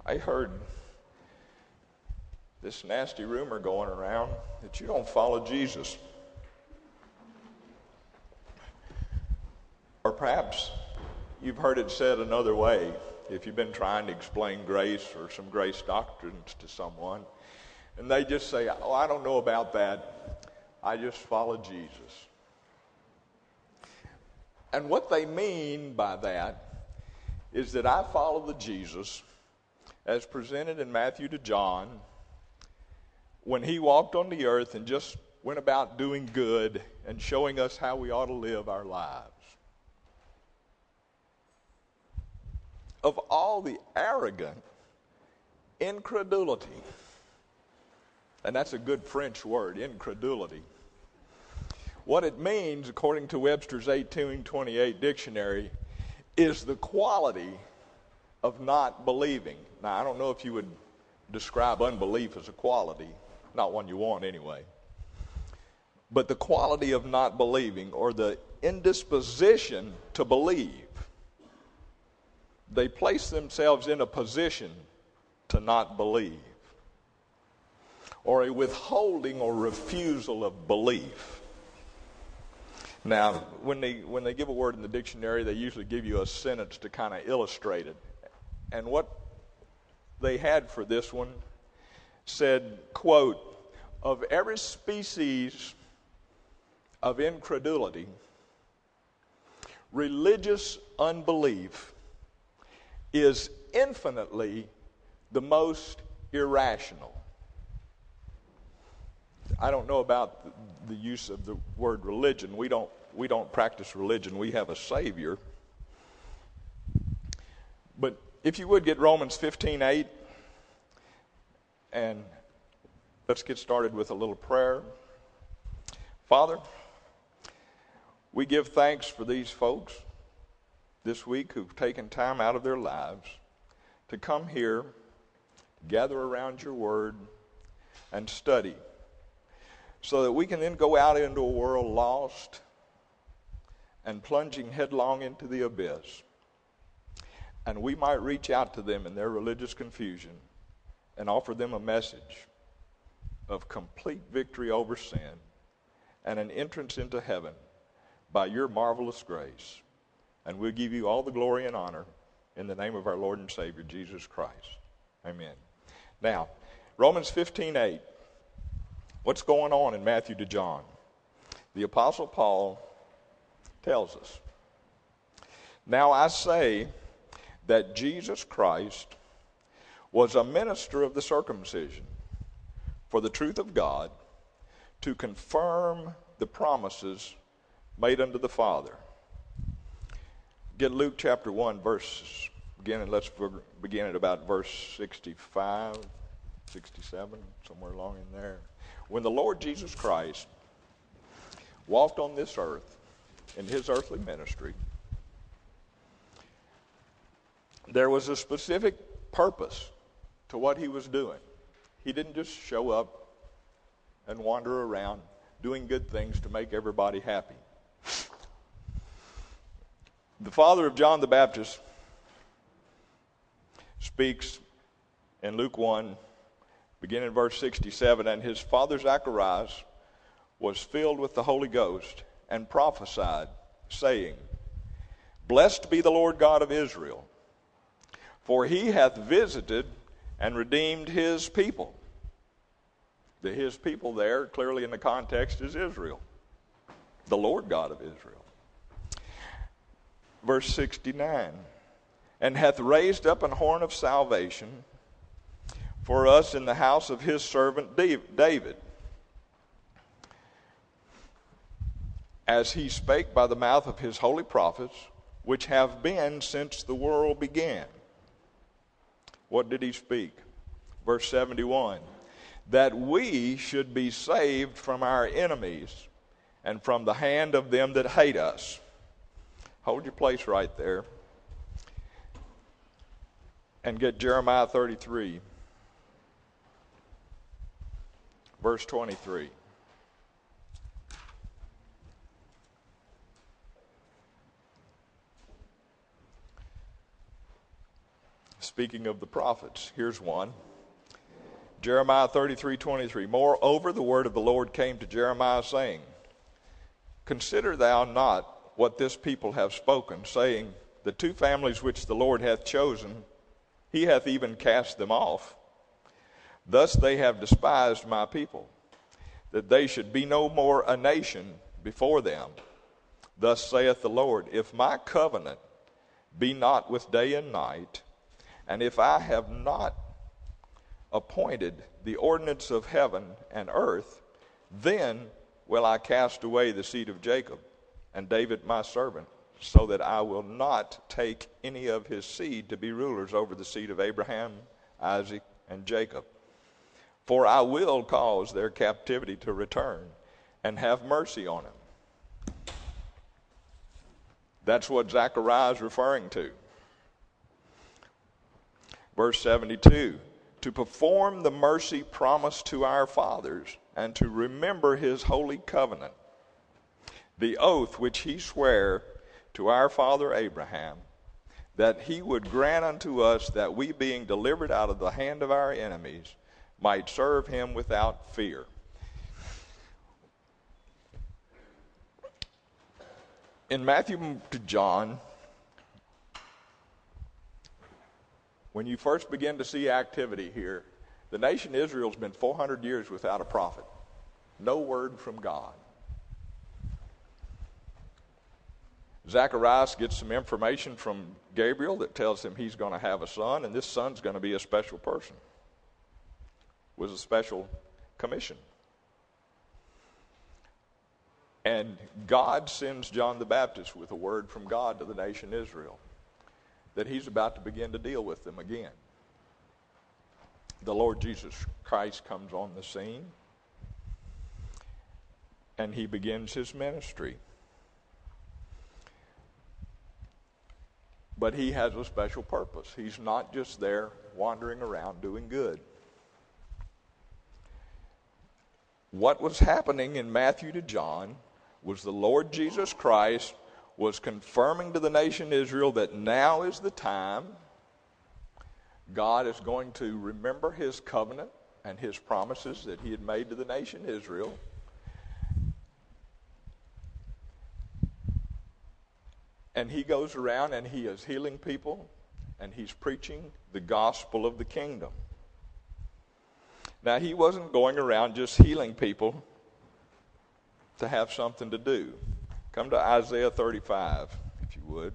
I heard this nasty rumor going around that you don't follow Jesus. Or perhaps you've heard it said another way if you've been trying to explain grace or some grace doctrines to someone, and they just say, "Oh, I don't know about that. I just follow Jesus." And what they mean by that is that I follow the Jesus as presented in Matthew to John when he walked on the earth and just went about doing good and showing us how we ought to live our lives. Of all the arrogant incredulity, and that's a good French word, incredulity. What it means, according to Webster's 1828 dictionary, is the quality of not believing. Now, I don't know if you would describe unbelief as a quality, not one you want anyway. But the quality of not believing, or the indisposition to believe. They place themselves in a position to not believe, or a withholding or refusal of belief. Now, when they give a word in the dictionary, they usually give you a sentence to kind of illustrate it. And what they had for this one said, quote, "Of every species of incredulity, religious unbelief is infinitely the most irrational." I don't know about the use of the word religion. We don't practice religion. We have a Savior. But if you would get Romans 15:8, and let's get started with a little prayer. Father, we give thanks for these folks this week who've taken time out of their lives to come here, gather around your word, and study, so that we can then go out into a world lost and plunging headlong into the abyss. And we might reach out to them in their religious confusion and offer them a message of complete victory over sin and an entrance into heaven by your marvelous grace. And we'll give you all the glory and honor in the name of our Lord and Savior, Jesus Christ. Amen. Now, Romans 15:8. What's going on in Matthew to John? The Apostle Paul tells us, "Now I say that Jesus Christ was a minister of the circumcision for the truth of God, to confirm the promises made unto the Father." Get Luke chapter 1, let's begin at about verse 65, 67, somewhere along in there. When the Lord Jesus Christ walked on this earth in his earthly ministry, there was a specific purpose to what he was doing. He didn't just show up and wander around doing good things to make everybody happy. The father of John the Baptist speaks in Luke 1, beginning in verse 67, "And his father Zacharias was filled with the Holy Ghost and prophesied, saying, Blessed be the Lord God of Israel, for he hath visited and redeemed his people." The his people there, clearly in the context, is Israel, the Lord God of Israel. Verse 69, "And hath raised up an horn of salvation for us in the house of his servant David, as he spake by the mouth of his holy prophets, which have been since the world began." What did he speak? Verse 71, "That we should be saved from our enemies and from the hand of them that hate us." Hold your place right there. And get Jeremiah 33, verse 23. Speaking of the prophets, here's one. Jeremiah 33:23. Moreover, the word of the Lord came to Jeremiah, saying, Consider thou not what this people have spoken, saying, The two families which the Lord hath chosen, he hath even cast them off. Thus they have despised my people, that they should be no more a nation before them. Thus saith the Lord, If my covenant be not with day and night, and if I have not appointed the ordinance of heaven and earth, then will I cast away the seed of Jacob and David my servant, so that I will not take any of his seed to be rulers over the seed of Abraham, Isaac, and Jacob. For I will cause their captivity to return and have mercy on them. That's what Zechariah is referring to. Verse 72, to perform the mercy promised to our fathers and to remember his holy covenant, the oath which he sware to our father Abraham, that he would grant unto us that we, being delivered out of the hand of our enemies, might serve him without fear. In Matthew to John, when you first begin to see activity here, the nation Israel's been 400 years without a prophet. No word from God. Zacharias gets some information from Gabriel that tells him he's going to have a son, and this son's going to be a special person. Was a special commission. And God sends John the Baptist with a word from God to the nation Israel that he's about to begin to deal with them again. The Lord Jesus Christ comes on the scene, and he begins his ministry. But he has a special purpose. He's not just there wandering around doing good. What was happening in Matthew to John was the Lord Jesus Christ was confirming to the nation Israel that now is the time God is going to remember his covenant and his promises that he had made to the nation Israel. And he goes around and he is healing people and he's preaching the gospel of the kingdom. Now, he wasn't going around just healing people to have something to do. Come to Isaiah 35, if you would.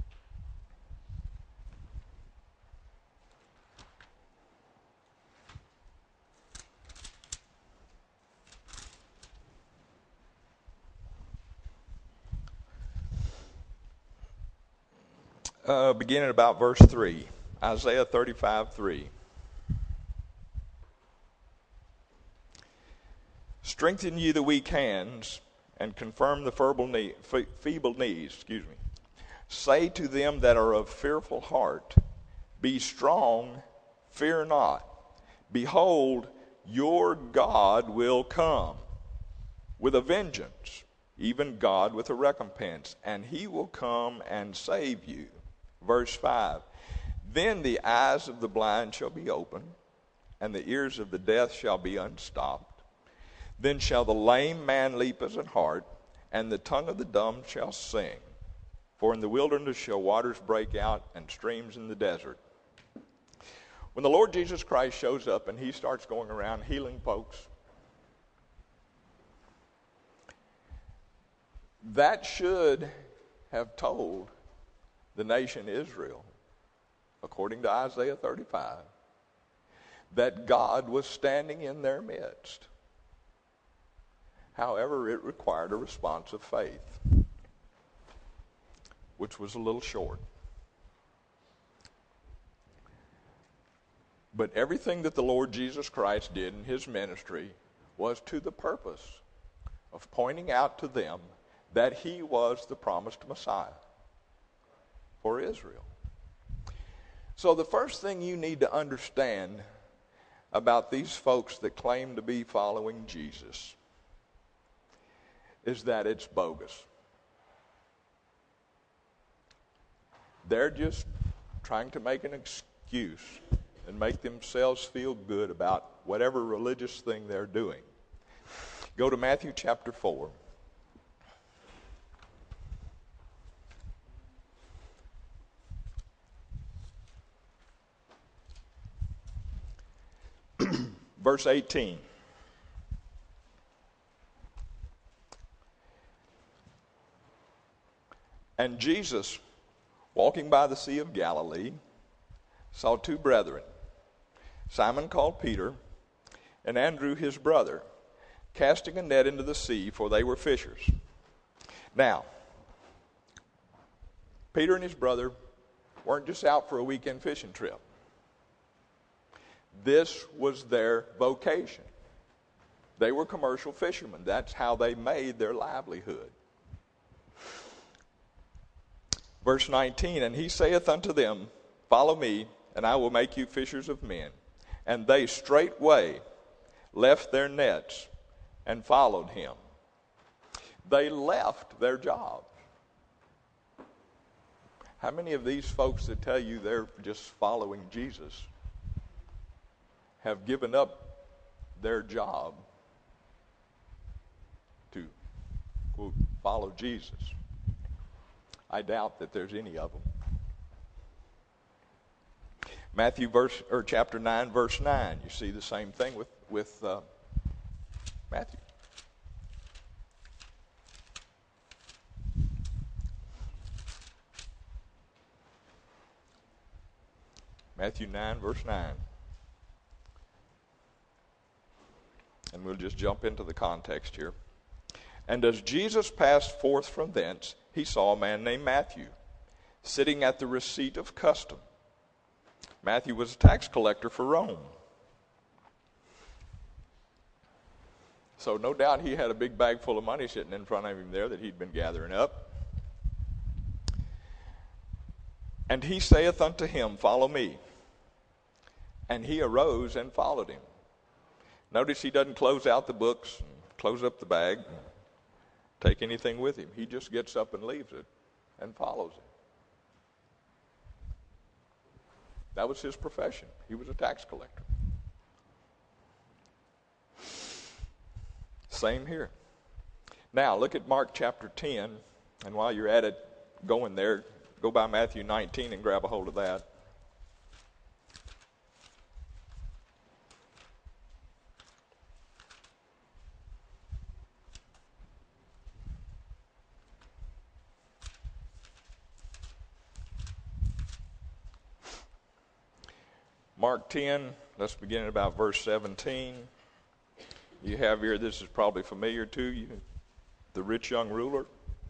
Beginning about verse 3. Isaiah 35:3. Strengthen ye the weak hands, and confirm the feeble knees. Say to them that are of fearful heart, Be strong, fear not. Behold, your God will come with a vengeance, even God with a recompense, and he will come and save you. Verse 5, Then the eyes of the blind shall be opened, and the ears of the deaf shall be unstopped. Then shall the lame man leap as an hart, and the tongue of the dumb shall sing. For in the wilderness shall waters break out, and streams in the desert. When the Lord Jesus Christ shows up and he starts going around healing folks, that should have told the nation Israel, according to Isaiah 35, that God was standing in their midst. However, it required a response of faith, which was a little short. But everything that the Lord Jesus Christ did in his ministry was to the purpose of pointing out to them that he was the promised Messiah for Israel. So the first thing you need to understand about these folks that claim to be following Jesus is that it's bogus. They're just trying to make an excuse and make themselves feel good about whatever religious thing they're doing. Go to Matthew chapter 4. Verse 18. And Jesus, walking by the Sea of Galilee, saw two brethren, Simon called Peter, and Andrew his brother, casting a net into the sea, for they were fishers. Now, Peter and his brother weren't just out for a weekend fishing trip. This was their vocation. They were commercial fishermen. That's how they made their livelihood. Verse 19, and he saith unto them, Follow me, and I will make you fishers of men. And they straightway left their nets and followed him. They left their jobs. How many of these folks that tell you they're just following Jesus have given up their job to, quote, follow Jesus? I doubt that there's any of them. Matthew chapter 9, verse 9. You see the same thing with Matthew. Matthew 9, verse 9. And we'll just jump into the context here. And as Jesus passed forth from thence, he saw a man named Matthew sitting at the receipt of custom. Matthew was a tax collector for Rome. So no doubt he had a big bag full of money sitting in front of him there that he'd been gathering up. And he saith unto him, Follow me. And he arose and followed him. Notice he doesn't close out the books, and close up the bag, and take anything with him. He just gets up and leaves it and follows it. That was his profession. He was a tax collector. Same here. Now, look at Mark chapter 10, and while you're at it, going there, go by Matthew 19 and grab a hold of that. Mark 10, let's begin at about verse 17. You have here, this is probably familiar to you, the rich young ruler.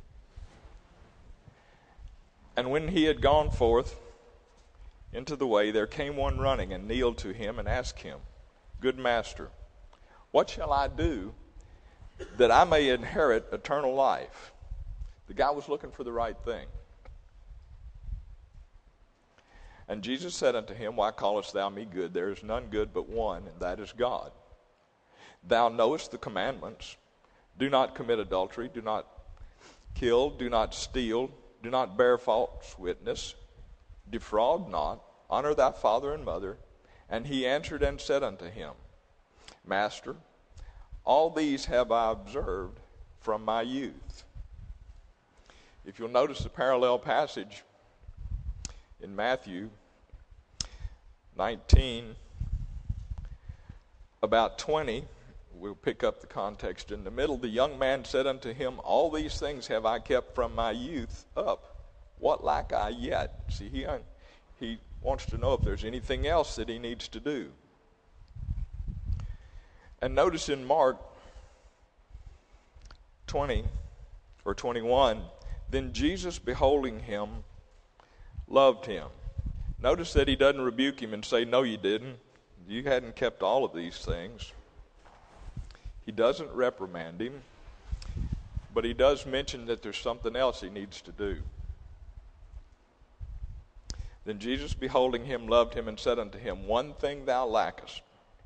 And when he had gone forth into the way, there came one running and kneeled to him and asked him, Good master, what shall I do that I may inherit eternal life? The guy was looking for the right thing. And Jesus said unto him, Why callest thou me good? There is none good but one, and that is God. Thou knowest the commandments. Do not commit adultery. Do not kill. Do not steal. Do not bear false witness. Defraud not. Honor thy father and mother. And he answered and said unto him, Master, all these have I observed from my youth. If you'll notice the parallel passage in Matthew 19, about 20, we'll pick up the context in the middle. The young man said unto him, All these things have I kept from my youth up. What lack I yet? See, he wants to know if there's anything else that he needs to do. And notice in Mark 20 or 21, then Jesus, beholding him, loved him. Notice that he doesn't rebuke him and say, No, you didn't. You hadn't kept all of these things. He doesn't reprimand him, but he does mention that there's something else he needs to do. Then Jesus, beholding him, loved him and said unto him, One thing thou lackest.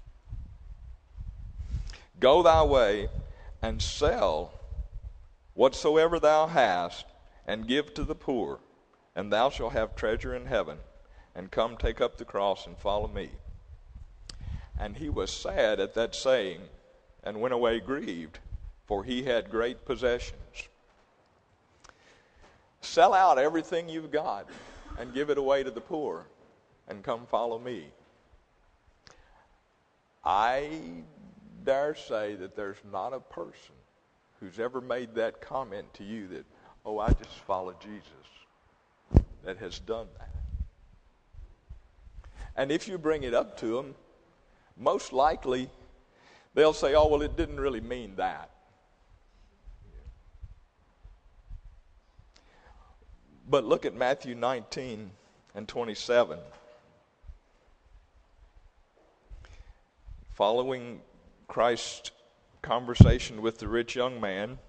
Go thy way and sell whatsoever thou hast and give to the poor, and thou shalt have treasure in heaven. and come take up the cross and follow me. And he was sad at that saying, and went away grieved, for he had great possessions. Sell out everything you've got and give it away to the poor, and come follow me. I dare say that there's not a person who's ever made that comment to you that, oh, I just follow Jesus, that has done that. And if you bring it up to them, most likely they'll say, oh, well, it didn't really mean that. But look at Matthew 19 and 27. Following Christ's conversation with the rich young man,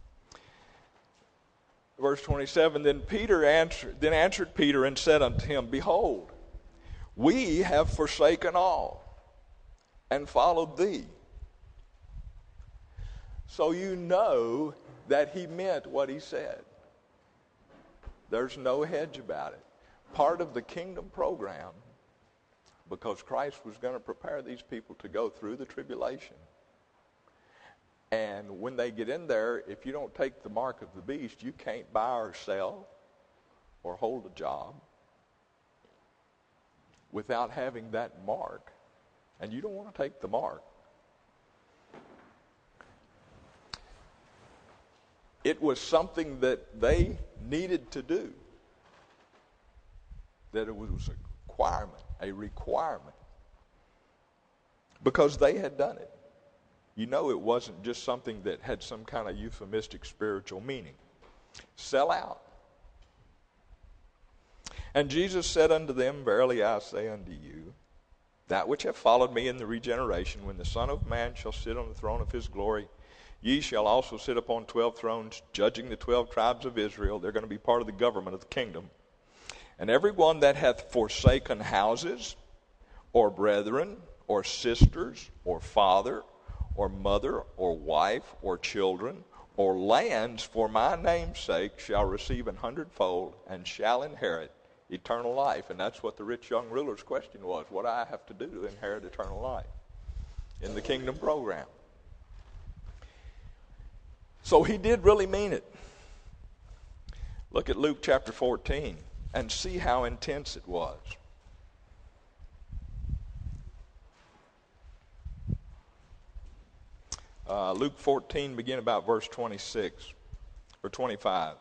verse 27, then answered Peter and said unto him, behold, we have forsaken all and followed thee. So you know that he meant what he said. There's no hedge about it. Part of the kingdom program, because Christ was going to prepare these people to go through the tribulation. And when they get in there, if you don't take the mark of the beast, you can't buy or sell or hold a job without having that mark. And you don't want to take the mark. It was something that they needed to do. That it was a requirement. Because they had done it. You know, it wasn't just something that had some kind of euphemistic spiritual meaning. Sell out. And Jesus said unto them, verily I say unto you, that which have followed me in the regeneration, when the Son of Man shall sit on the throne of his glory, ye shall also sit upon 12 thrones, judging the 12 tribes of Israel. They're going to be part of the government of the kingdom. And every one that hath forsaken houses, or brethren, or sisters, or father, or mother, or wife, or children, or lands for my name's sake shall receive 100-fold, and shall inherit eternal life. And that's what the rich young ruler's question was. What do I have to do to inherit eternal life in the kingdom program? So he did really mean it. Look at Luke chapter 14 and see how intense it was. Luke 14, begin about verse 26 or 25.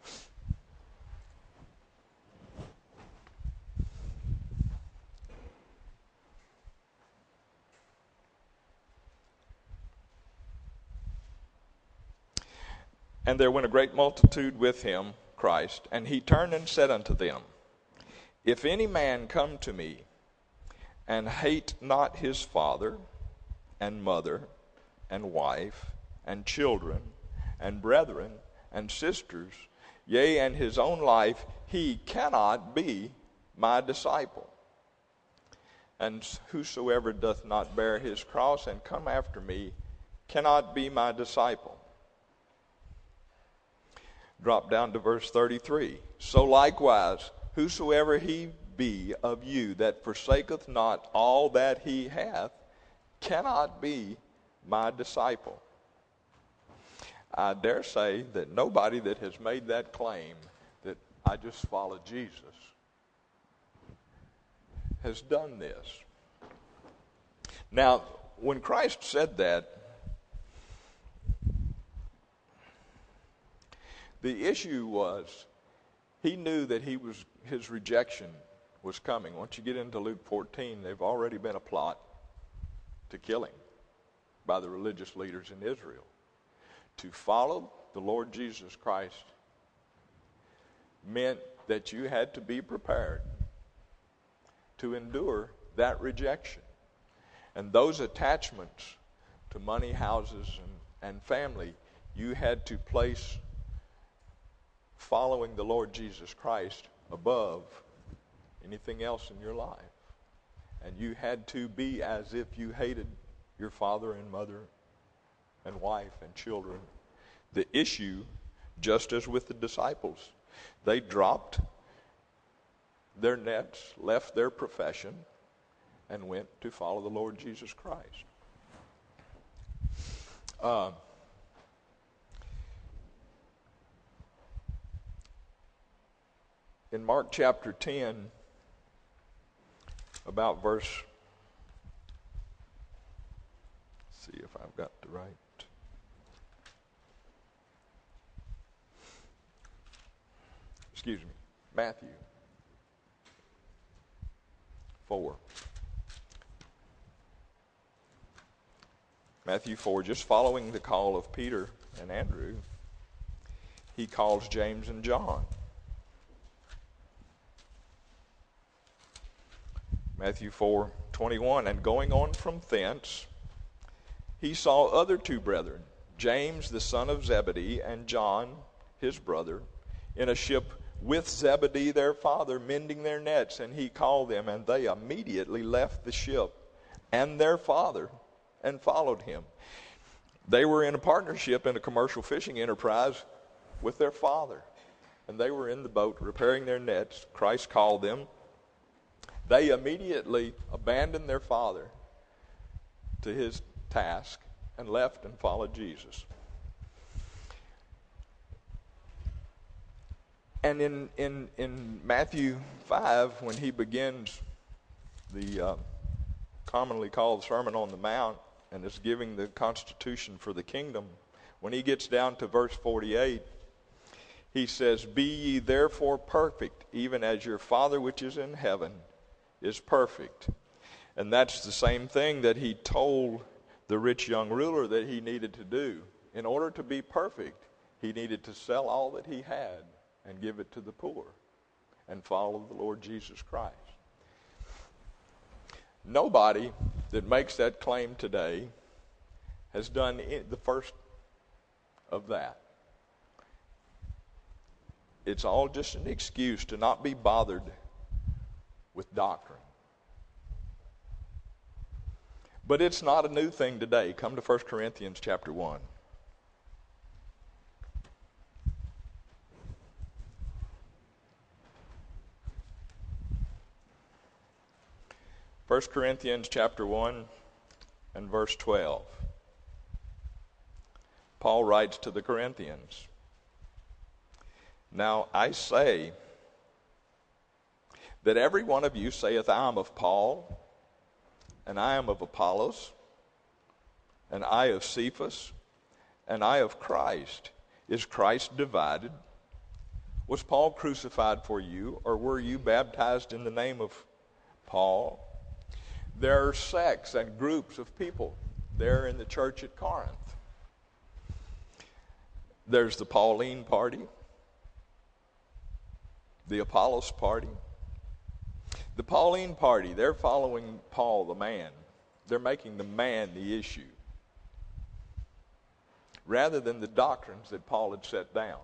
And there went a great multitude with him, Christ, and he turned and said unto them, if any man come to me, and hate not his father, and mother, and wife, and children, and brethren, and sisters, yea, and his own life, he cannot be my disciple. And whosoever doth not bear his cross and come after me cannot be my disciple. Drop down to verse 33. So likewise, whosoever he be of you that forsaketh not all that he hath, cannot be my disciple. I dare say that nobody that has made that claim that I just follow Jesus has done this. Now, when Christ said that, the issue was he knew that his rejection was coming. Once you get into Luke 14, there've already been a plot to kill him by the religious leaders in Israel. To follow the Lord Jesus Christ meant that you had to be prepared to endure that rejection. And those attachments to money, houses, and family, you had to place following the Lord Jesus Christ above anything else in your life. And you had to be as if you hated your father and mother and wife and children. The issue, just as with the disciples, they dropped their nets, left their profession, and went to follow the Lord Jesus Christ. In Mark chapter 10, about verse, let's see if I've got the right. Excuse me, Matthew 4. Matthew 4, just following the call of Peter and Andrew, he calls James and John. Matthew 4:21, and going on from thence, he saw other two brethren, James the son of Zebedee and John his brother, in a ship with Zebedee their father, mending their nets, and he called them, and they immediately left the ship and their father and followed him. They were in a partnership in a commercial fishing enterprise with their father, and they were in the boat repairing their nets. Christ called them. They immediately abandoned their father to his task and left and followed Jesus. And in Matthew 5, when he begins the commonly called Sermon on the Mount and is giving the constitution for the kingdom, when he gets down to verse 48, he says, "Be ye therefore perfect, even as your Father which is in heaven is perfect." And that's the same thing that he told the rich young ruler that he needed to do. In order to be perfect, he needed to sell all that he had and give it to the poor and follow the Lord Jesus Christ. Nobody that makes that claim today has done the first of that. It's all just an excuse to not be bothered with doctrine. But it's not a new thing today. Come to 1 Corinthians chapter 1. First Corinthians chapter 1 and verse 12. Paul writes to the Corinthians, "Now I say that every one of you saith, I am of Paul, and I am of Apollos, and I of Cephas, and I of Christ. Is Christ divided? Was Paul crucified for you, or were you baptized in the name of Paul?" There are sects and groups of people there in the church at Corinth. There's the Pauline party, the Apollos party. The Pauline party, they're following Paul the man. They're making the man the issue, rather than the doctrines that Paul had set down.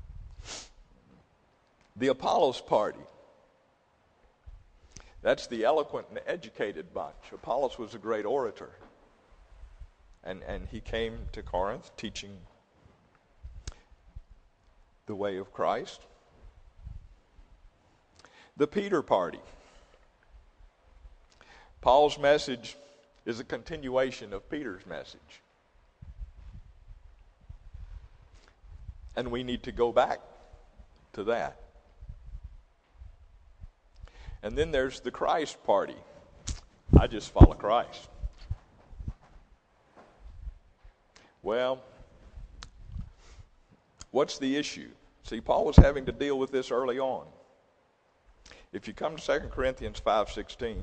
The Apollos party, that's the eloquent and educated bunch. Apollos was a great orator. And he came to Corinth teaching the way of Christ. The Peter party. Paul's message is a continuation of Peter's message. And we need to go back to that. And then there's the Christ party. I just follow Christ. Well, what's the issue? See, Paul was having to deal with this early on. If you come to 2 Corinthians 5:16,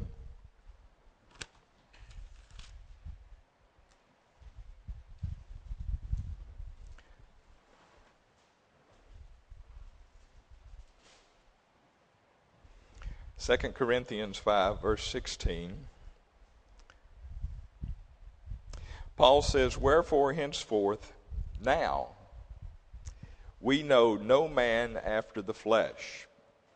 Second Corinthians 5, verse 16, Paul says, "Wherefore henceforth now we know no man after the flesh.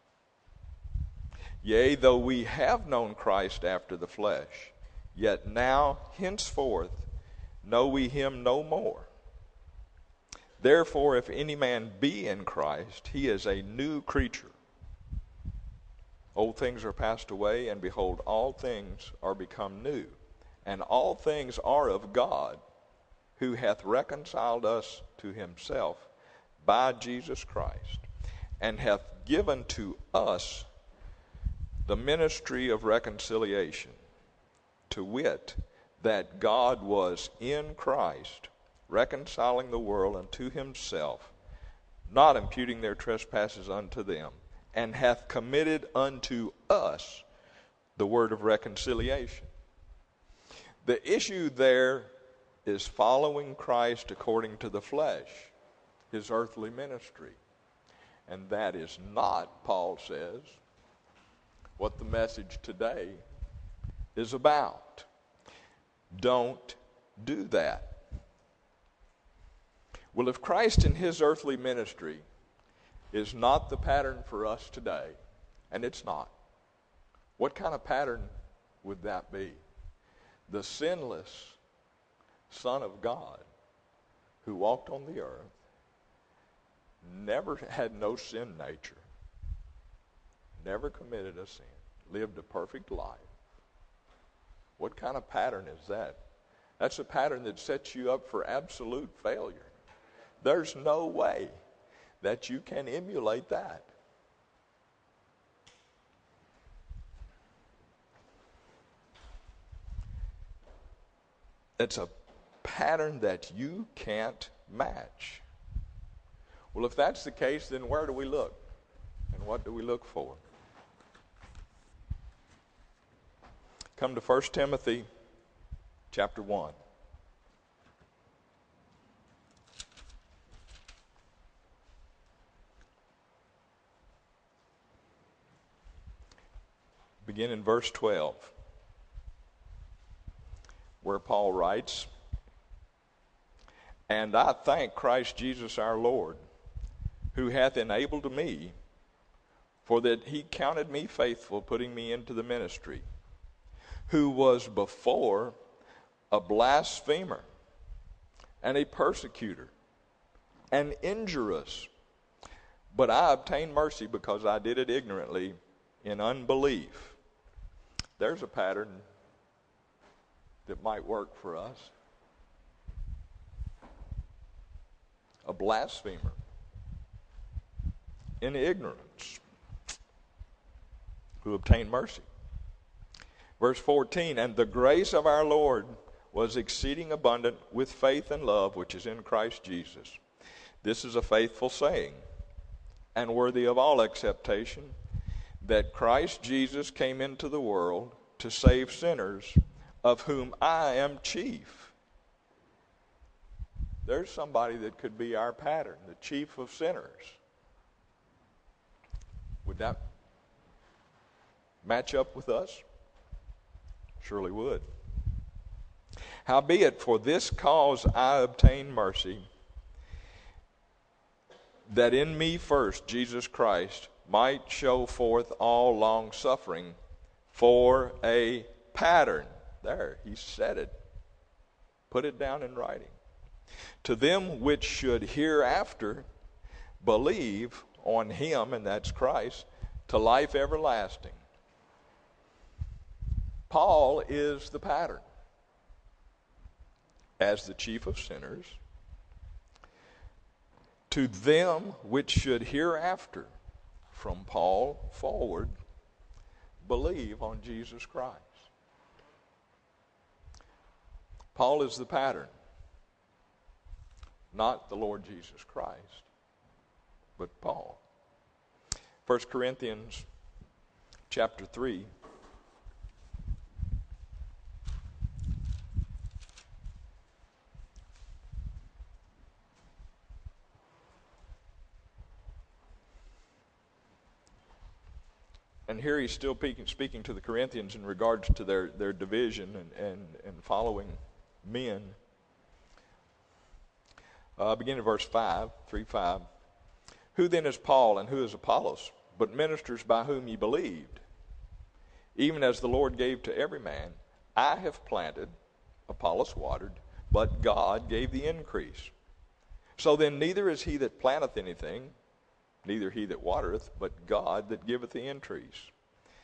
Yea, though we have known Christ after the flesh, yet now henceforth know we him no more. Therefore, if any man be in Christ, he is a new creature. Old things are passed away, and behold, all things are become new. And all things are of God, who hath reconciled us to himself by Jesus Christ, and hath given to us the ministry of reconciliation, to wit, that God was in Christ, reconciling the world unto himself, not imputing their trespasses unto them, and hath committed unto us the word of reconciliation. The issue there is following Christ according to the flesh, his earthly ministry. And that is not, Paul says, what the message today is about. Don't do that. Well, if Christ in his earthly ministry is not the pattern for us today, and it's not, what kind of pattern would that be? The sinless Son of God who walked on the earth, never had no sin nature, never committed a sin, lived a perfect life. What kind of pattern is that? That's a pattern that sets you up for absolute failure. There's no way that you can emulate that. It's a pattern that you can't match. Well, if that's the case, then where do we look? And what do we look for? Come to 1 Timothy chapter 1. Begin in verse 12, where Paul writes, "And I thank Christ Jesus our Lord, who hath enabled me, for that he counted me faithful, putting me into the ministry, who was before a blasphemer, and a persecutor, and injurious. But I obtained mercy because I did it ignorantly in unbelief." There's a pattern that might work for us. A blasphemer, in ignorance, who obtained mercy. Verse 14, "And the grace of our Lord was exceeding abundant with faith and love, which is in Christ Jesus. This is a faithful saying, and worthy of all acceptation, that Christ Jesus came into the world to save sinners, of whom I am chief." There's somebody that could be our pattern, the chief of sinners. Would that match up with us? Surely would. "Howbeit, for this cause I obtained mercy, that in me first Jesus Christ might show forth all long suffering for a pattern." There, he said it. Put it down in writing. "To them which should hereafter believe on him," and that's Christ, "to life everlasting." Paul is the pattern as the chief of sinners. To them which should hereafter, from Paul forward, believe on Jesus Christ. Paul is the pattern, not the Lord Jesus Christ, but Paul. 1 Corinthians chapter 3. And here he's still speaking to the Corinthians in regards to their division and following men. Beginning in verse 5, 3:5. "Who then is Paul and who is Apollos, but ministers by whom ye believed? Even as the Lord gave to every man. I have planted, Apollos watered, but God gave the increase. So then neither is he that planteth anything, neither he that watereth, but God that giveth the increase.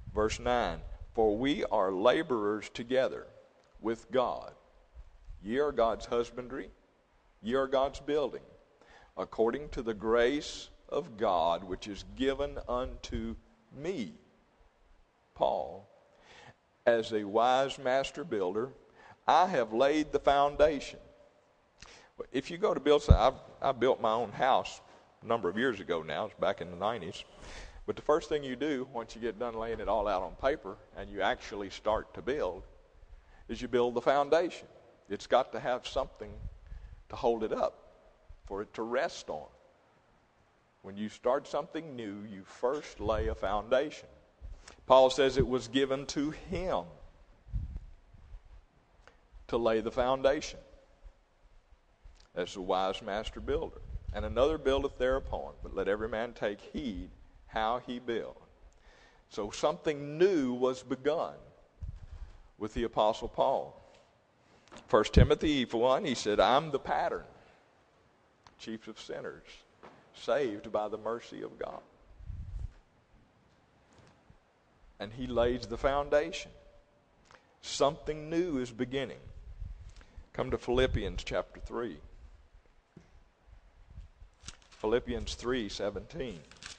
Verse 9, for we are laborers together with God. Ye are God's husbandry, ye are God's building, according to the grace of God which is given unto me, Paul, as a wise master builder, I have laid the foundation. If you go to build, I built my own house a number of years ago now. It's back in the 90s. But the first thing you do once you get done laying it all out on paper and you actually start to build is you build the foundation. It's got to have something to hold it up, for it to rest on. When you start something new, you first lay a foundation. Paul says it was given to him to lay the foundation as a wise master builder. And another buildeth thereupon, but let every man take heed how he build. So something new was begun with the Apostle Paul. 1 Timothy 1, he said, I'm the pattern, chief of sinners, saved by the mercy of God. And he lays the foundation. Something new is beginning. Come to Philippians chapter 3. Philippians 3:17.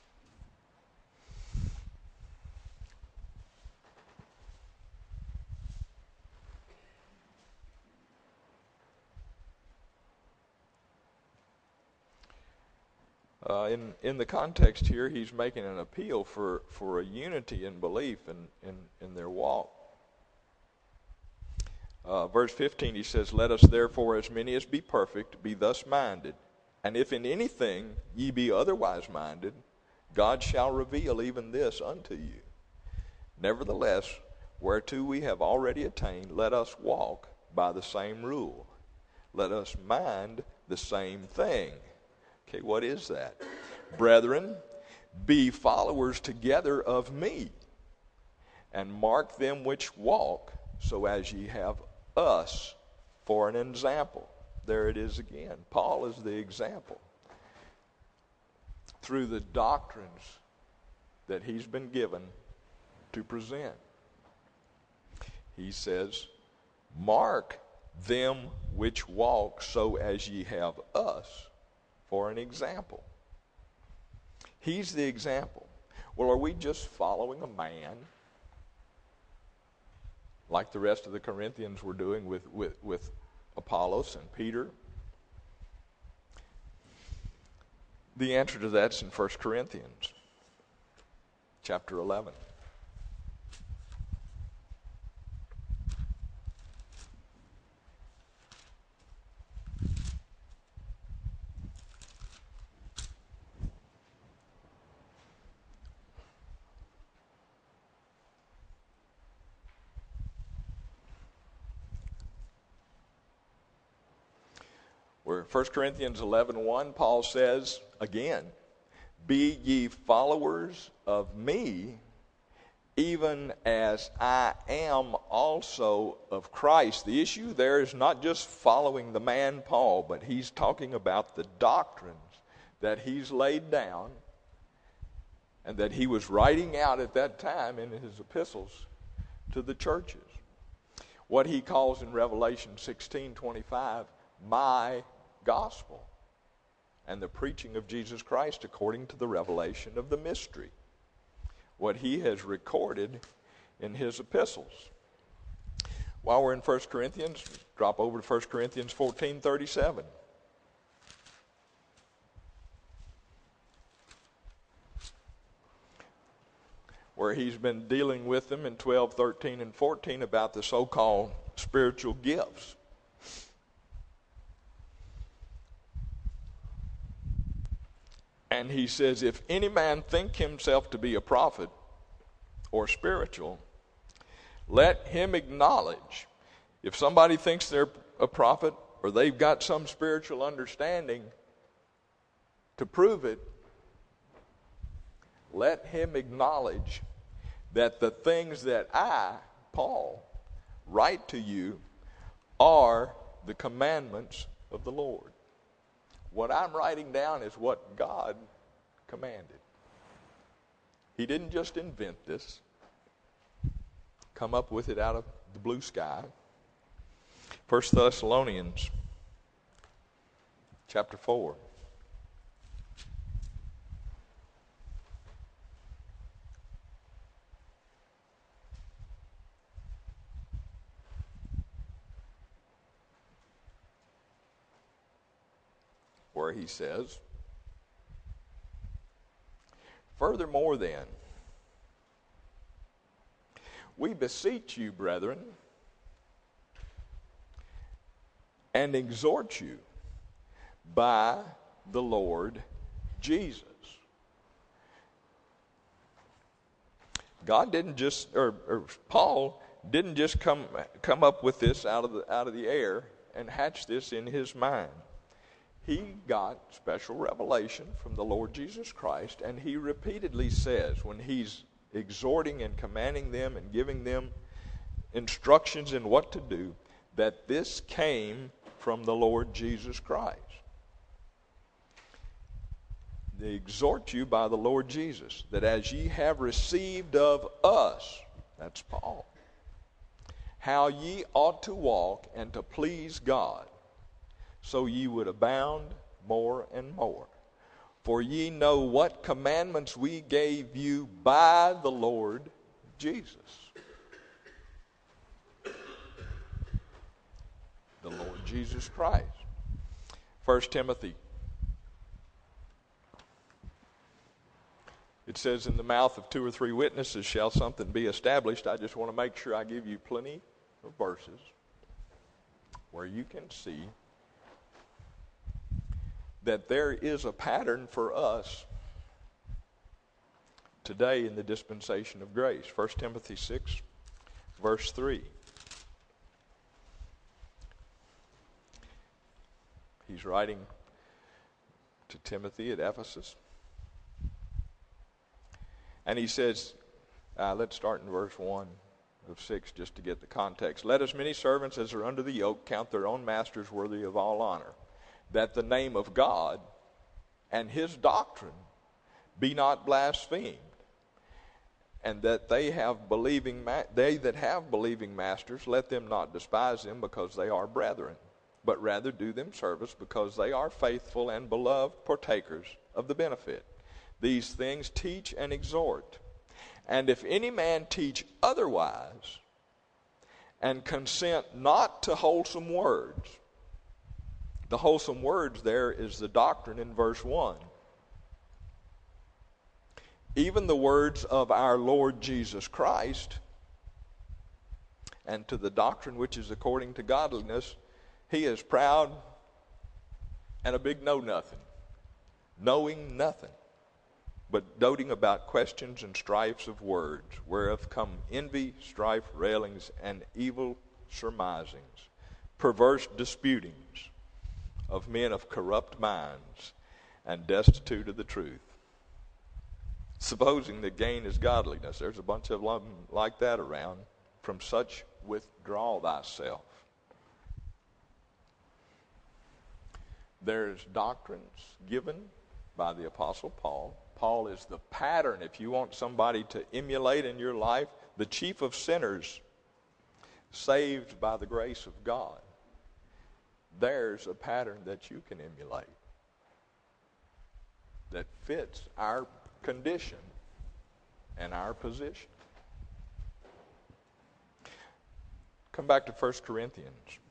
In the context here, he's making an appeal for a unity in belief in their walk. Verse 15, he says, let us therefore, as many as be perfect, be thus minded. And if in anything ye be otherwise minded, God shall reveal even this unto you. Nevertheless, whereto we have already attained, let us walk by the same rule. Let us mind the same thing. Okay, what is that? Brethren, be followers together of me, and mark them which walk, so as ye have us for an example. There it is again. Paul is the example. Through the doctrines that he's been given to present. He says, mark them which walk, so as ye have us for an example. He's the example. Well, are we just following a man like the rest of the Corinthians were doing with Apollos and Peter? The answer to that's in 1 Corinthians chapter 11. Where 1 Corinthians 11:1, Paul says, again, be ye followers of me, even as I am also of Christ. The issue there is not just following the man Paul, but he's talking about the doctrines that he's laid down and that he was writing out at that time in his epistles to the churches. What he calls in Revelation 16:25, my gospel, and the preaching of Jesus Christ according to the revelation of the mystery. What he has recorded in his epistles. While we're in 1 Corinthians, drop over to 1 Corinthians 14:37. Where he's been dealing with them in 12, 13, and 14 about the so-called spiritual gifts. And he says, if any man think himself to be a prophet or spiritual, let him acknowledge. If somebody thinks they're a prophet or they've got some spiritual understanding, to prove it, let him acknowledge that the things that I, Paul, write to you are the commandments of the Lord. What I'm writing down is what God commanded. He didn't just invent this. come up with it out of the blue sky. 1 Thessalonians chapter 4. Where he says, "Furthermore then, we beseech you, brethren, and exhort you by the Lord Jesus." God didn't just, or Paul didn't just come up with this out of the air and hatch this in his mind. He got special revelation from the Lord Jesus Christ, and he repeatedly says, when he's exhorting and commanding them and giving them instructions in what to do, that this came from the Lord Jesus Christ. They exhort you by the Lord Jesus, that as ye have received of us, that's Paul, how ye ought to walk and to please God, so ye would abound more and more. For ye know what commandments we gave you by the Lord Jesus. The Lord Jesus Christ. 1 Timothy. It says, "In the mouth of 2 or 3 witnesses shall something be established." I just want to make sure I give you plenty of verses where you can see that there is a pattern for us today in the dispensation of grace. 1 Timothy 6, verse 3. He's writing to Timothy at Ephesus. And he says, let's start in verse 1 of 6 just to get the context. "Let as many servants as are under the yoke count their own masters worthy of all honor, that the name of God and his doctrine be not blasphemed, and that they that have believing masters, let them not despise them because they are brethren, but rather do them service because they are faithful and beloved partakers of the benefit. These things teach and exhort. And if any man teach otherwise, and consent not to wholesome words," the wholesome words there is the doctrine in verse 1. "Even the words of our Lord Jesus Christ, and to the doctrine which is according to godliness, he is proud and a big know-nothing, knowing nothing, but doting about questions and strifes of words, whereof come envy, strife, railings, and evil surmisings, perverse disputings of men of corrupt minds, and destitute of the truth, supposing that gain is godliness." There's a bunch of them like that around. "From such withdraw thyself." There's doctrines given by the Apostle Paul. Paul is the pattern. If you want somebody to emulate in your life, the chief of sinners, saved by the grace of God, there's a pattern that you can emulate that fits our condition and our position. Come back to 1 Corinthians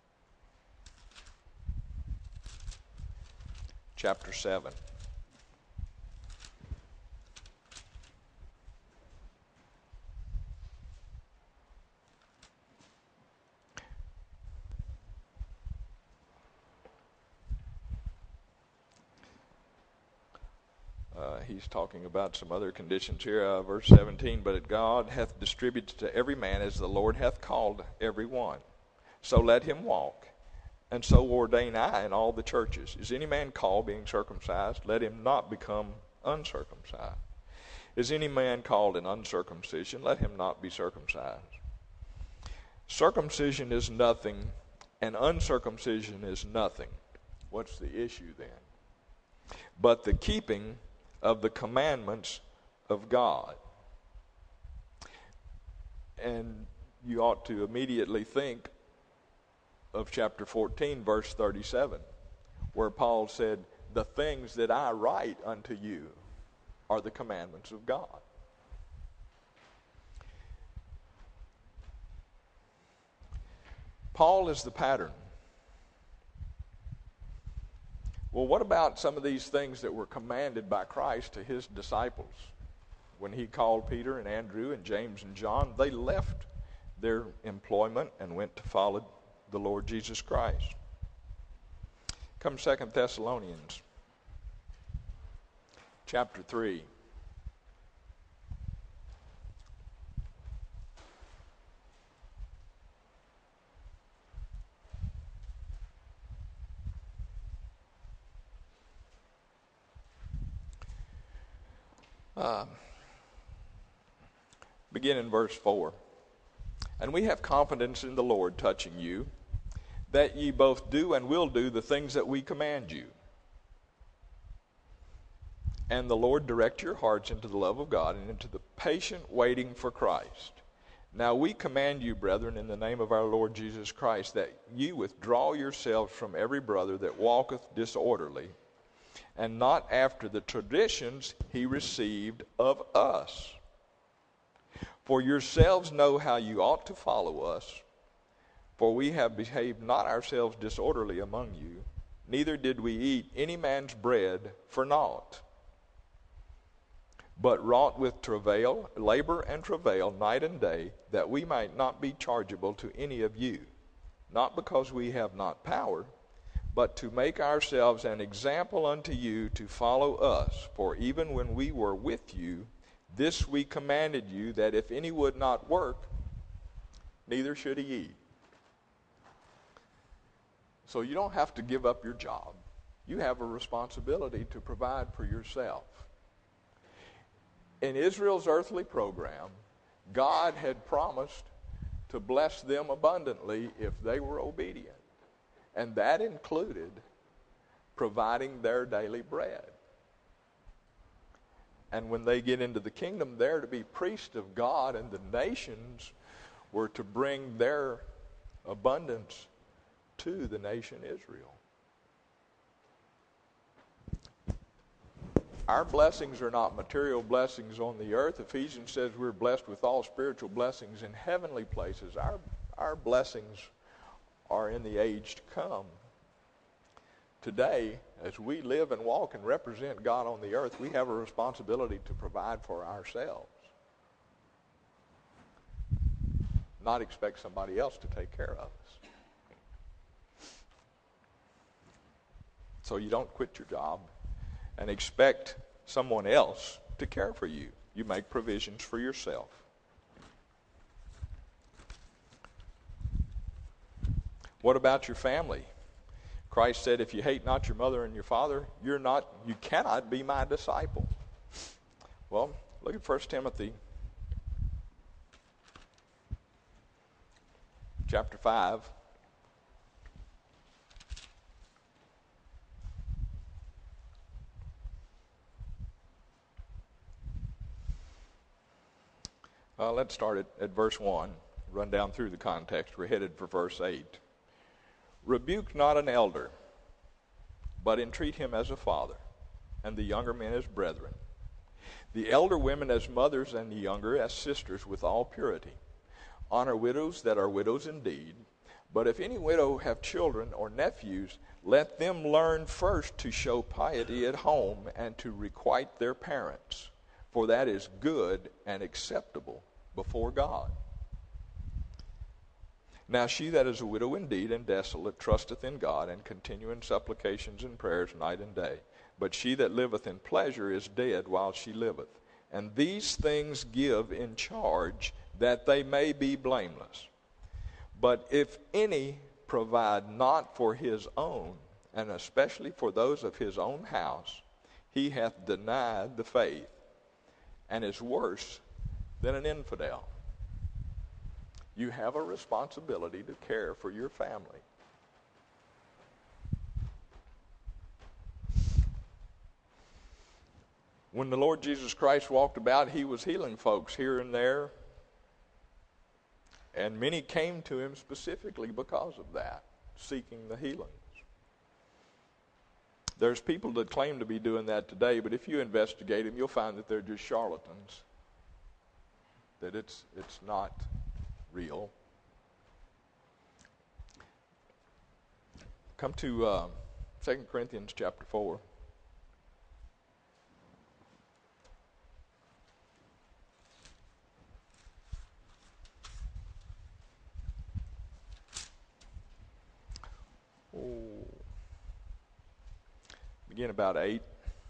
chapter 7. He's talking about some other conditions here. Verse 17, "But God hath distributed to every man as the Lord hath called every one. So let him walk, and so ordain I in all the churches. Is any man called being circumcised? Let him not become uncircumcised. Is any man called in uncircumcision? Let him not be circumcised. Circumcision is nothing, and uncircumcision is nothing." What's the issue then? "But the keeping of the commandments of God." And you ought to immediately think of chapter 14, verse 37, where Paul said, the things that I write unto you are the commandments of God. Paul is the pattern. Well, what about some of these things that were commanded by Christ to his disciples? When he called Peter and Andrew and James and John, they left their employment and went to follow the Lord Jesus Christ. Come 2 Thessalonians chapter 3. Begin in verse 4. And we have confidence in the Lord touching you, that ye both do and will do the things that we command you. And the Lord direct your hearts into the love of God and into the patient waiting for Christ. Now we command you, brethren, in the name of our Lord Jesus Christ, that ye withdraw yourselves from every brother that walketh disorderly, and not after the traditions he received of us. For yourselves know how you ought to follow us, for we have behaved not ourselves disorderly among you, neither did we eat any man's bread for naught, but wrought with travail, labor and travail night and day, that we might not be chargeable to any of you, not because we have not power, but to make ourselves an example unto you to follow us. For even when we were with you, this we commanded you, that if any would not work, neither should he eat. So you don't have to give up your job. You have a responsibility to provide for yourself. In Israel's earthly program, God had promised to bless them abundantly if they were obedient. And that included providing their daily bread. And when they get into the kingdom, they're to be priests of God, and the nations were to bring their abundance to the nation Israel. Our blessings are not material blessings on the earth. Ephesians says we're blessed with all spiritual blessings in heavenly places. Our blessings are in the age to come. Today, as we live and walk and represent God on the earth, we have a responsibility to provide for ourselves. Not expect somebody else to take care of us. So you don't quit your job and expect someone else to care for you. You make provisions for yourself. What about your family? Christ said, if you hate not your mother and your father, you cannot be my disciple. Well, look at 1 Timothy chapter 5. Let's start at verse 1. Run down through the context. We're headed for verse 8. Rebuke not an elder, but entreat him as a father, and the younger men as brethren. The elder women as mothers, and the younger as sisters with all purity. Honor widows that are widows indeed. But if any widow have children or nephews, let them learn first to show piety at home and to requite their parents, for that is good and acceptable before God. Now she that is a widow indeed and desolate trusteth in God, and continue in supplications and prayers night and day. But she that liveth in pleasure is dead while she liveth. And these things give in charge, that they may be blameless. But if any provide not for his own, and especially for those of his own house, he hath denied the faith, and is worse than an infidel. You have a responsibility to care for your family. When the Lord Jesus Christ walked about, he was healing folks here and there. And many came to him specifically because of that, seeking the healings. There's people that claim to be doing that today, but if you investigate them, you'll find that they're just charlatans, that it's not real. Come to 2 Corinthians chapter 4. Begin about 8.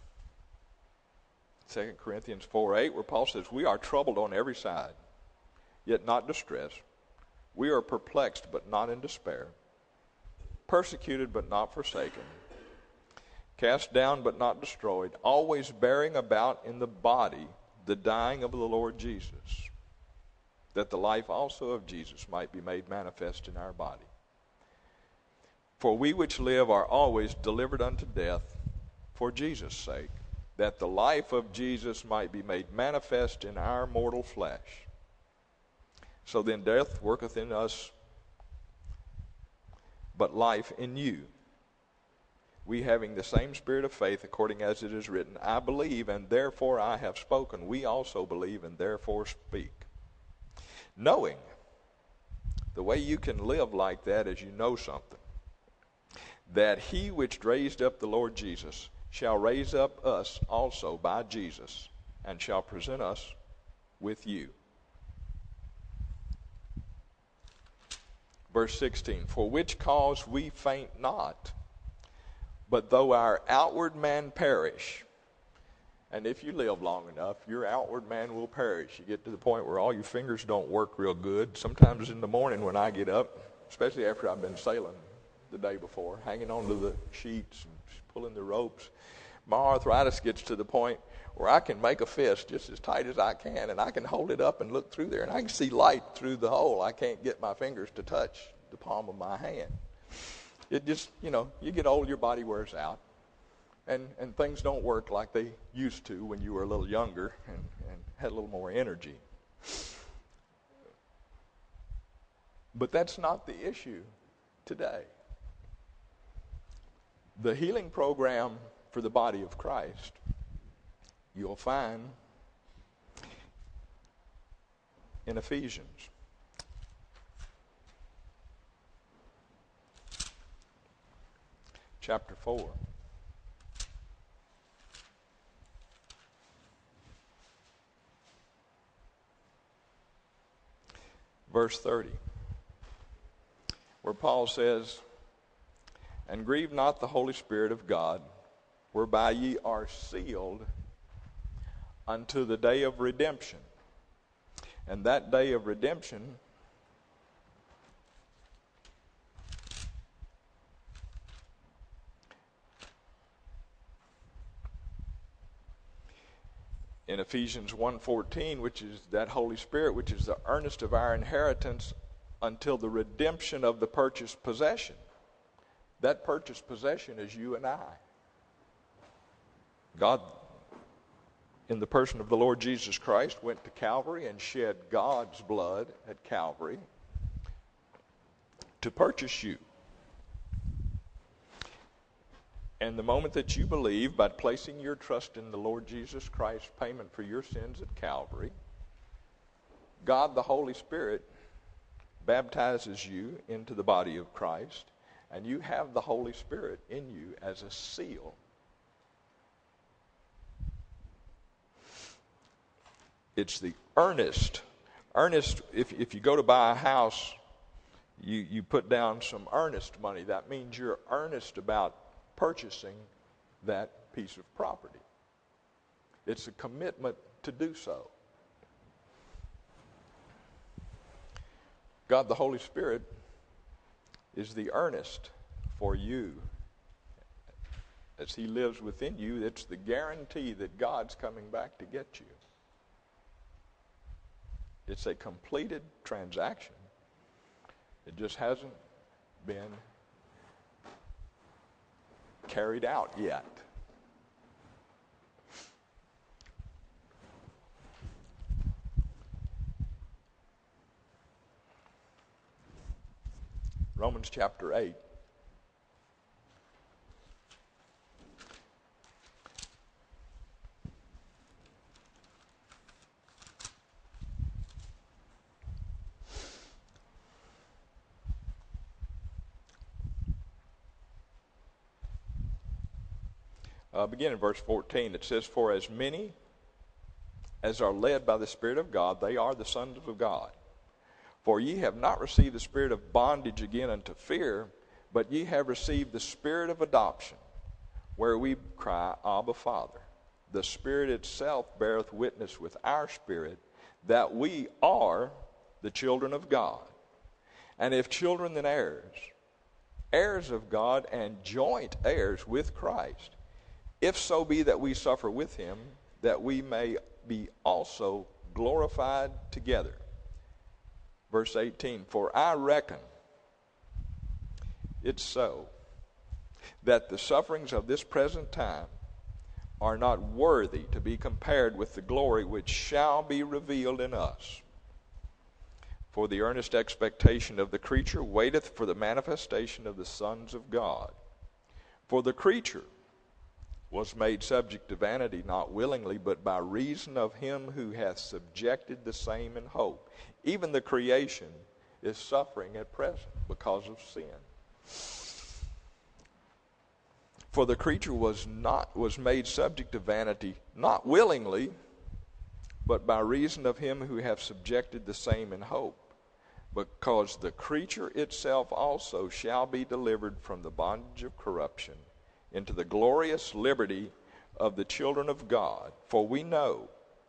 2 Corinthians 4:8, where Paul says, "We are troubled on every side, yet not distressed. We are perplexed, but not in despair. Persecuted, but not forsaken. Cast down, but not destroyed. Always bearing about in the body the dying of the Lord Jesus, that the life also of Jesus might be made manifest in our body. For we which live are always delivered unto death for Jesus' sake, that the life of Jesus might be made manifest in our mortal flesh. So then death worketh in us, but life in you. We having the same spirit of faith, according as it is written, I believe, and therefore I have spoken. We also believe, and therefore speak. Knowing, the way you can live like that is you know something. That he which raised up the Lord Jesus shall raise up us also by Jesus, and shall present us with you. Verse 16, for which cause we faint not, but though our outward man perish. And if you live long enough, your outward man will perish. You get to the point where all your fingers don't work real good. Sometimes in the morning when I get up, especially after I've been sailing the day before, hanging onto the sheets and pulling the ropes, my arthritis gets to the point where I can make a fist just as tight as I can, and I can hold it up and look through there, and I can see light through the hole. I can't get my fingers to touch the palm of my hand. It just, you get old, your body wears out, and things don't work like they used to when you were a little younger and had a little more energy. But that's not the issue today. The healing program for the body of Christ, you'll find in Ephesians. Chapter 4. Verse 30. Where Paul says, and grieve not the Holy Spirit of God, whereby ye are sealed unto the day of redemption. And that day of redemption in Ephesians 1:14, which is that Holy Spirit, which is the earnest of our inheritance until the redemption of the purchased possession. That purchased possession is you and I. God, in the person of the Lord Jesus Christ, went to Calvary and shed God's blood at Calvary to purchase you. And the moment that you believe, by placing your trust in the Lord Jesus Christ's payment for your sins at Calvary, God the Holy Spirit baptizes you into the body of Christ, and you have the Holy Spirit in you as a seal. It's the earnest, if you go to buy a house, you put down some earnest money. That means you're earnest about purchasing that piece of property. It's a commitment to do so. God the Holy Spirit is the earnest for you. As he lives within you, it's the guarantee that God's coming back to get you. It's a completed transaction. It just hasn't been carried out yet. Romans chapter 8. Begin in verse 14. It says, "For as many as are led by the Spirit of God, they are the sons of God. For ye have not received the spirit of bondage again unto fear, but ye have received the Spirit of adoption, where we cry, Abba, Father. The Spirit itself beareth witness with our spirit that we are the children of God. And if children, then heirs, heirs of God, and joint heirs with Christ, if so be that we suffer with him, that we may be also glorified together." Verse 18, "For I reckon it so, that the sufferings of this present time are not worthy to be compared with the glory which shall be revealed in us. For the earnest expectation of the creature waiteth for the manifestation of the sons of God. For the creature was made subject to vanity, not willingly, but by reason of him who hath subjected the same in hope. Even the creation is suffering at present because of sin. For the creature was made subject to vanity, not willingly, but by reason of him who hath subjected the same in hope, because the creature itself also shall be delivered from the bondage of corruption into the glorious liberty of the children of God. For we know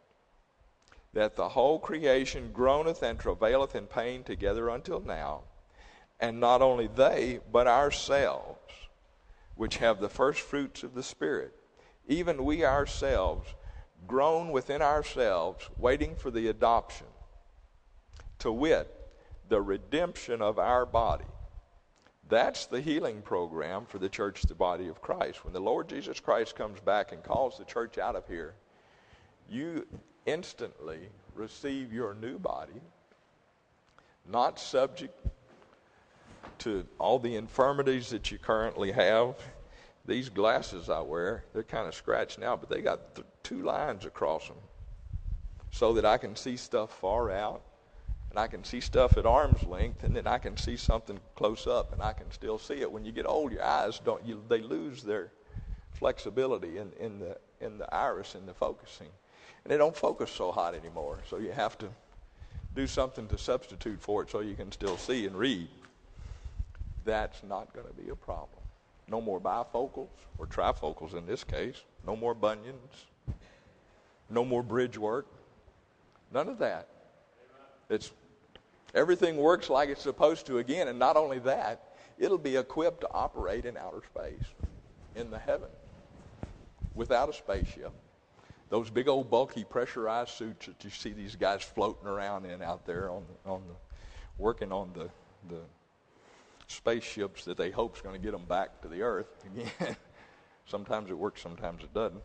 that the whole creation groaneth and travaileth in pain together until now, and not only they, but ourselves, which have the first fruits of the Spirit, even we ourselves groan within ourselves, waiting for the adoption, to wit, the redemption of our body." That's the healing program for the church, the body of Christ. When the Lord Jesus Christ comes back and calls the church out of here, you instantly receive your new body, not subject to all the infirmities that you currently have. These glasses I wear, they're kind of scratched now, but they got two lines across them so that I can see stuff far out. And I can see stuff at arm's length, and then I can see something close up, and I can still see it. When you get old, your eyes they lose their flexibility in the iris, in the focusing, and they don't focus so hot anymore. So you have to do something to substitute for it so you can still see and read. That's not going to be a problem. No more bifocals or trifocals in this case. No more bunions. No more bridge work. None of that. Everything works like it's supposed to again, and not only that, it'll be equipped to operate in outer space, in the heaven, without a spaceship. Those big old bulky pressurized suits that you see these guys floating around in out there working on the spaceships that they hope is going to get them back to the earth again. Sometimes it works, sometimes it doesn't.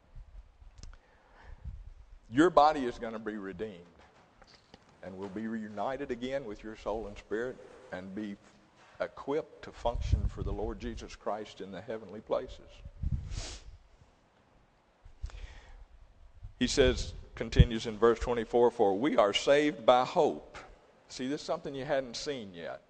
Your body is going to be redeemed, and will be reunited again with your soul and spirit, and be equipped to function for the Lord Jesus Christ in the heavenly places. He says, continues in verse 24, "For we are saved by hope." See, this is something you hadn't seen yet.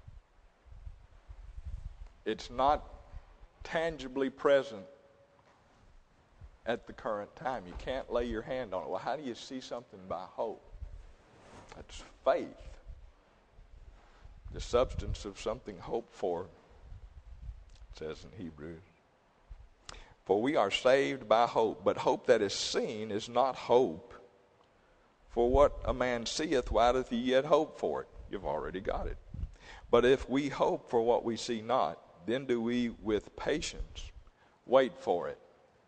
It's not tangibly present at the current time. You can't lay your hand on it. Well, how do you see something by hope? That's faith. The substance of something hoped for, it says in Hebrews. "For we are saved by hope, but hope that is seen is not hope. For what a man seeth, why doth he yet hope for it?" You've already got it. "But if we hope for what we see not, then do we with patience wait for it."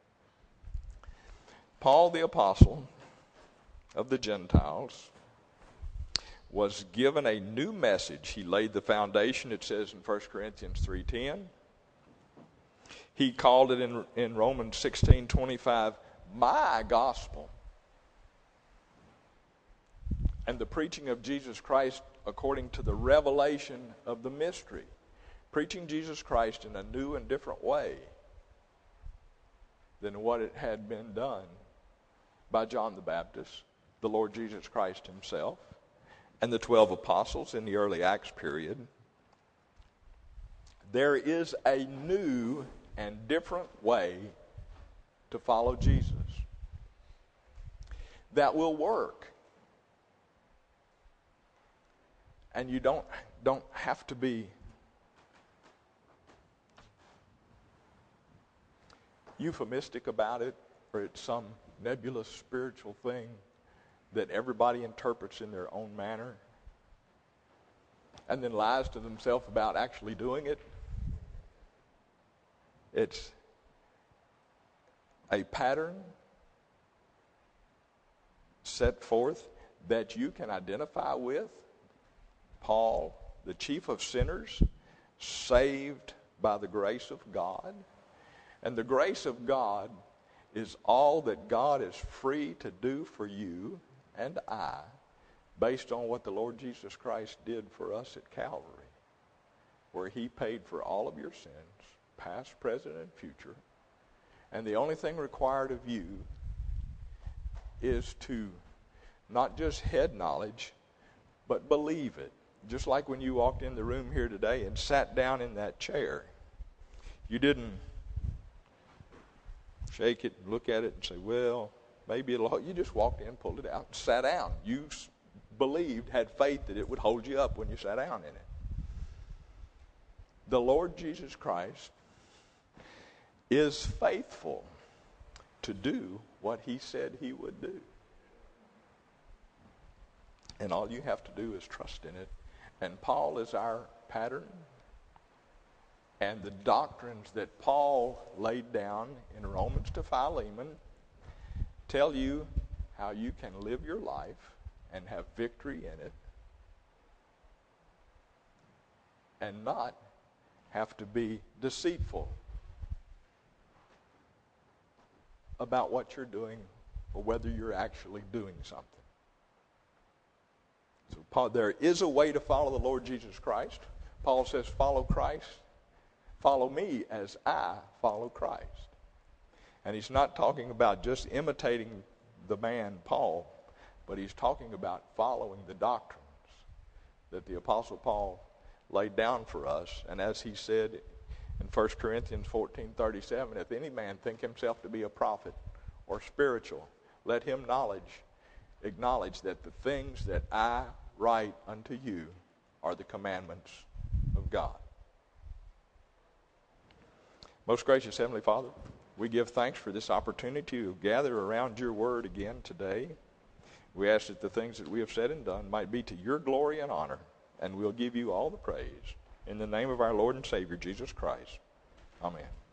Paul the apostle of the Gentiles was given a new message. He laid the foundation, it says in 1 Corinthians 3:10. He called it in Romans 16:25, "my gospel." And the preaching of Jesus Christ according to the revelation of the mystery, preaching Jesus Christ in a new and different way than what it had been done by John the Baptist, the Lord Jesus Christ himself, and the 12 apostles in the early Acts period. There is a new and different way to follow Jesus that will work. And you don't have to be euphemistic about it, or it's some nebulous spiritual thing that everybody interprets in their own manner and then lies to themselves about actually doing it. It's a pattern set forth that you can identify with. Paul, the chief of sinners, saved by the grace of God. And the grace of God is all that God is free to do for you and I, based on what the Lord Jesus Christ did for us at Calvary, where he paid for all of your sins, past, present, and future. And the only thing required of you is to not just head knowledge, but believe it. Just like when you walked in the room here today and sat down in that chair. You didn't shake it, look at it, and say, well, maybe it'll. You just walked in, pulled it out, and sat down. You believed, had faith that it would hold you up when you sat down in it. The Lord Jesus Christ is faithful to do what he said he would do. And all you have to do is trust in it. And Paul is our pattern. And the doctrines that Paul laid down in Romans to Philemon tell you how you can live your life and have victory in it and not have to be deceitful about what you're doing or whether you're actually doing something. So Paul, there is a way to follow the Lord Jesus Christ. Paul says, follow Christ. Follow me as I follow Christ. And he's not talking about just imitating the man Paul, but he's talking about following the doctrines that the Apostle Paul laid down for us. And as he said in 1 Corinthians 14:37, if any man think himself to be a prophet or spiritual, let him acknowledge that the things that I write unto you are the commandments of God. Most gracious Heavenly Father, we give thanks for this opportunity to gather around your word again today. We ask that the things that we have said and done might be to your glory and honor, and we'll give you all the praise. In the name of our Lord and Savior, Jesus Christ. Amen.